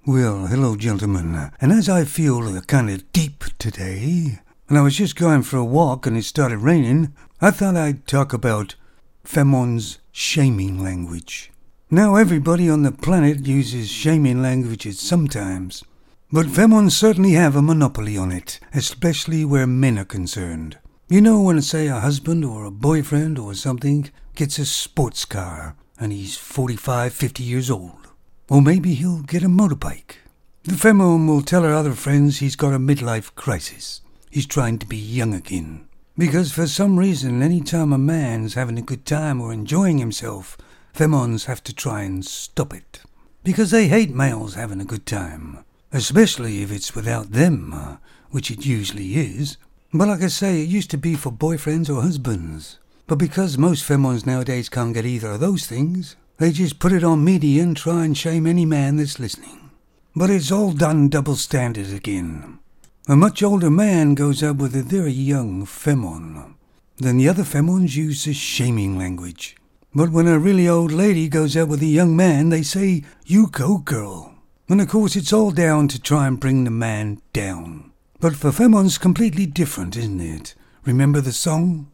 Well, hello, gentlemen. And as I feel kind of deep today, and I was just going for a walk and it started raining, I thought I'd talk about Femon's shaming language. Now, everybody on the planet uses shaming languages sometimes, but Femons certainly have a monopoly on it, especially where men are concerned. You know, when, say, a husband or a boyfriend or something gets a sports car and he's 45, 50 years old. Or maybe he'll get a motorbike. The Femon will tell her other friends he's got a midlife crisis. He's trying to be young again. Because for some reason, any time a man's having a good time or enjoying himself, Femons have to try and stop it. Because they hate males having a good time. Especially if it's without them, which it usually is. But like I say, it used to be for boyfriends or husbands. But because most Femons nowadays can't get either of those things, they just put it on media and try and shame any man that's listening. But it's all done double standard again. A much older man goes out with a very young Femon. Then the other Femons use the shaming language. But when a really old lady goes out with a young man, they say, "You go, girl." And of course it's all down to try and bring the man down. But for Femon's completely different, isn't it? Remember the song?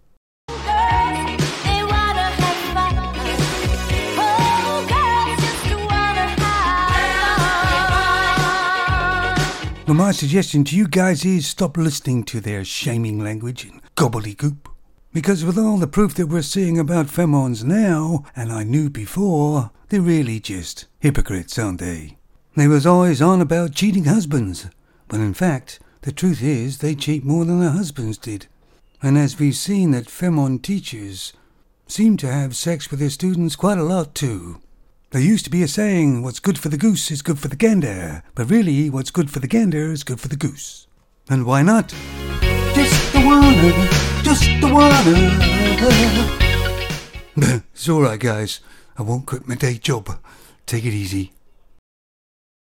Well, my suggestion to you guys is stop listening to their shaming language and gobbledygook. Because with all the proof that we're seeing about Femons now, and I knew before, they're really just hypocrites, aren't they? They was always on about cheating husbands, but in fact, the truth is they cheat more than their husbands did. And as we've seen that Femon teachers seem to have sex with their students quite a lot too. There used to be a saying, what's good for the goose is good for the gander, but really what's good for the gander is good for the goose. And why not? Just the one. It's alright guys, I won't quit my day job. Take it easy.